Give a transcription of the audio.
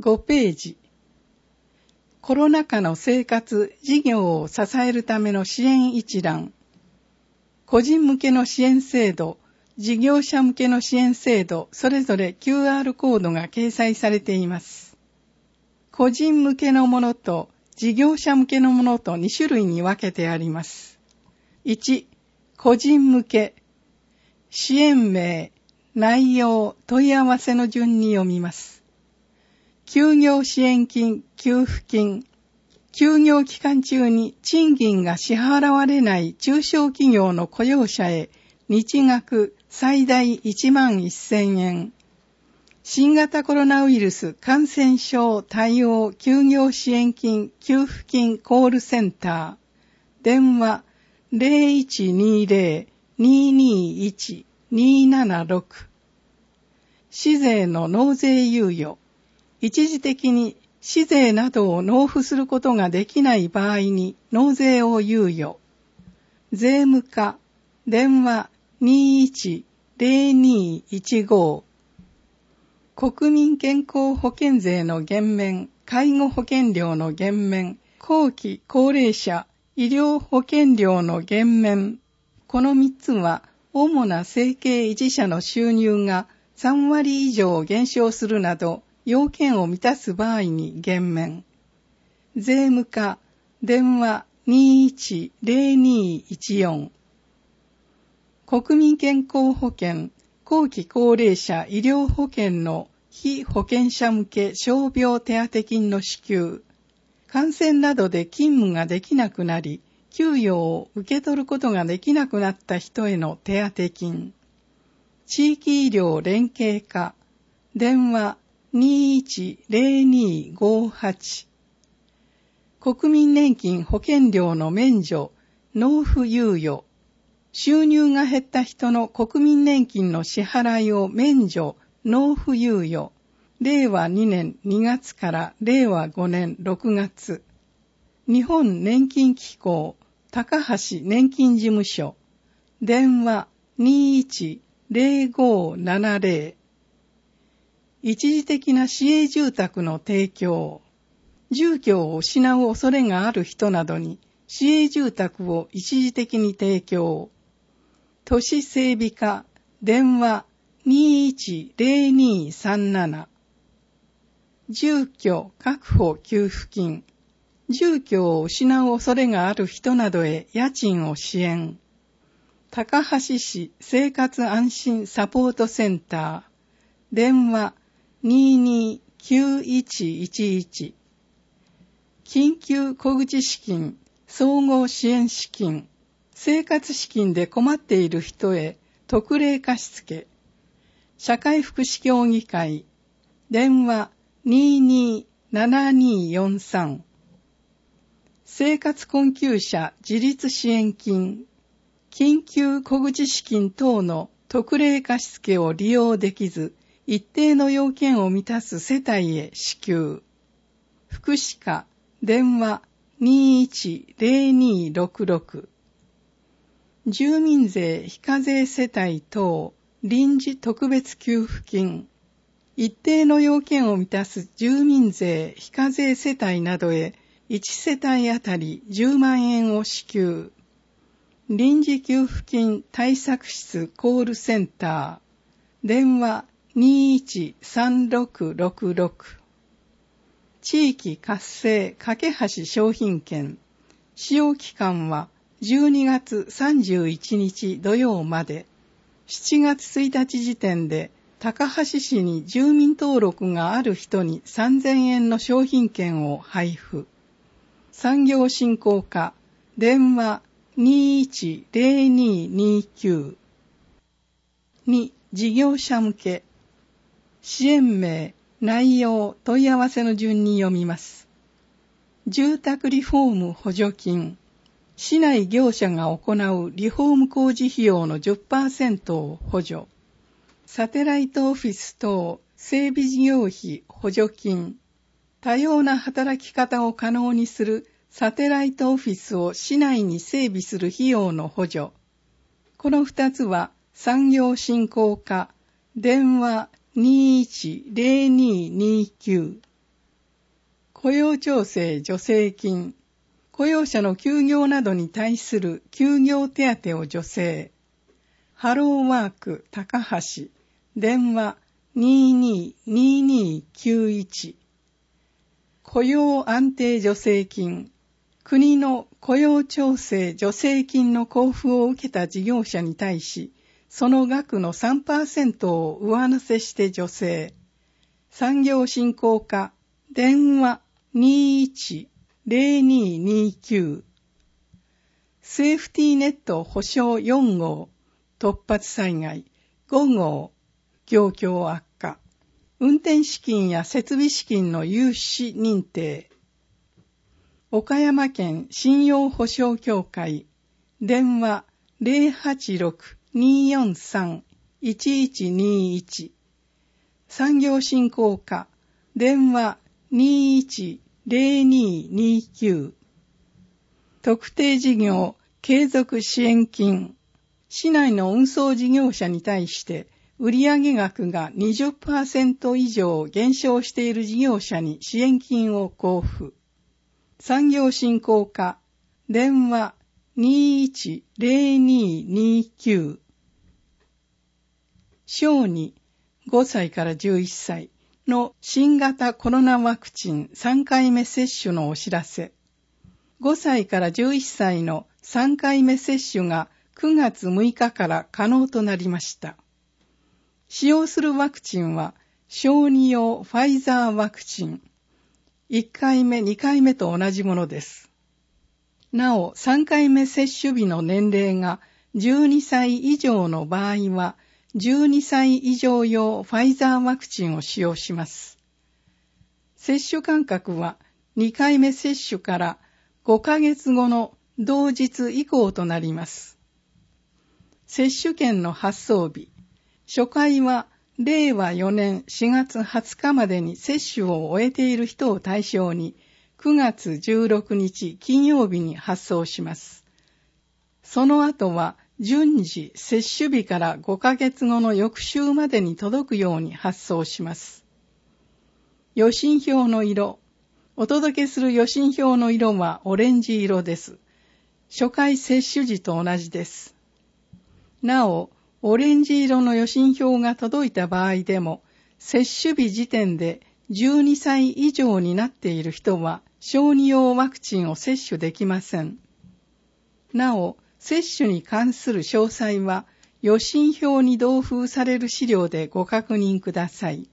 5ページ。コロナ禍の生活、事業を支えるための支援一覧。個人向けの支援制度、事業者向けの支援制度、それぞれ QR コードが掲載されています。個人向けのものと事業者向けのものと2種類に分けてあります。1、個人向け。支援名、内容、問い合わせの順に読みます。休業支援金、給付金。休業期間中に賃金が支払われない中小企業の雇用者へ日額最大11,000円。新型コロナウイルス感染症対応休業支援金給付金コールセンター。電話 0120-221-276。市税の納税猶予。一時的に市税などを納付することができない場合に納税を猶予。税務課。電話 21-0215。国民健康保険税の減免、介護保険料の減免、後期高齢者医療保険料の減免。この3つは、主な生計維持者の収入が3割以上減少するなど、要件を満たす場合に減免。税務課、電話 21-0214。国民健康保険、後期高齢者医療保険の非保険者向け傷病手当金の支給。感染などで勤務ができなくなり、給与を受け取ることができなくなった人への手当金。地域医療連携課。電話 21-0258。国民年金保険料の免除、納付猶予。収入が減った人の国民年金の支払いを免除、納付猶予。令和2年2月から令和5年6月。日本年金機構、高橋年金事務所。電話 21-0570。一時的な市営住宅の提供。住居を失う恐れがある人などに市営住宅を一時的に提供。都市整備課。電話 21-0237。住居確保給付金。住居を失う恐れがある人などへ家賃を支援。高橋市生活安心サポートセンター。電話 22-9111。緊急小口資金、総合支援資金。生活資金で困っている人へ特例貸付。社会福祉協議会。電話 22-7243。生活困窮者自立支援金。緊急小口資金等の特例貸付を利用できず、一定の要件を満たす世帯へ支給。福祉課。電話 21-0266。住民税非課税世帯等臨時特別給付金。一定の要件を満たす住民税非課税世帯などへ1世帯あたり10万円を支給。臨時給付金対策室コールセンター。電話 21-3666。地域活性架け橋商品券。使用期間は12月31日土曜まで。7月1日時点で高橋市に住民登録がある人に3000円の商品券を配布。産業振興課。電話 21-0229。2、事業者向け。支援名、内容、問い合わせの順に読みます。住宅リフォーム補助金。市内業者が行うリフォーム工事費用の 10% を補助。サテライトオフィス等整備事業費補助金。多様な働き方を可能にするサテライトオフィスを市内に整備する費用の補助。この2つは産業振興課。電話 21-0229。 雇用調整助成金、雇用者の休業などに対する休業手当を助成。ハローワーク高橋、電話222291。雇用安定助成金、国の雇用調整助成金の交付を受けた事業者に対し、その額の 3% を上乗せして助成。産業振興課、電話210229。セーフティーネット保証4号、突発災害5号、業況悪化。運転資金や設備資金の融資認定。岡山県信用保証協会、電話086-243-1121。産業振興課、電話210229。特定事業継続支援金。市内の運送事業者に対して売上額が 20% 以上減少している事業者に支援金を交付。産業振興課、電話210229。小児5歳から11歳の新型コロナワクチン3回目接種のお知らせ。5歳から11歳の3回目接種が9月6日から可能となりました。使用するワクチンは小児用ファイザーワクチン。1回目、2回目と同じものです。なお、3回目接種日の年齢が12歳以上の場合は、12歳以上用ファイザーワクチンを使用します。接種間隔は2回目接種から5ヶ月後の同日以降となります。接種券の発送日、初回は令和4年4月20日までに接種を終えている人を対象に9月16日金曜日に発送します。その後は順次接種日から5ヶ月後の翌週までに届くように発送します。予診票の色。お届けする予診票の色はオレンジ色です。初回接種時と同じです。なお、オレンジ色の予診票が届いた場合でも、接種日時点で12歳以上になっている人は小児用ワクチンを接種できません。なお、接種に関する詳細は予診票に同封される資料でご確認ください。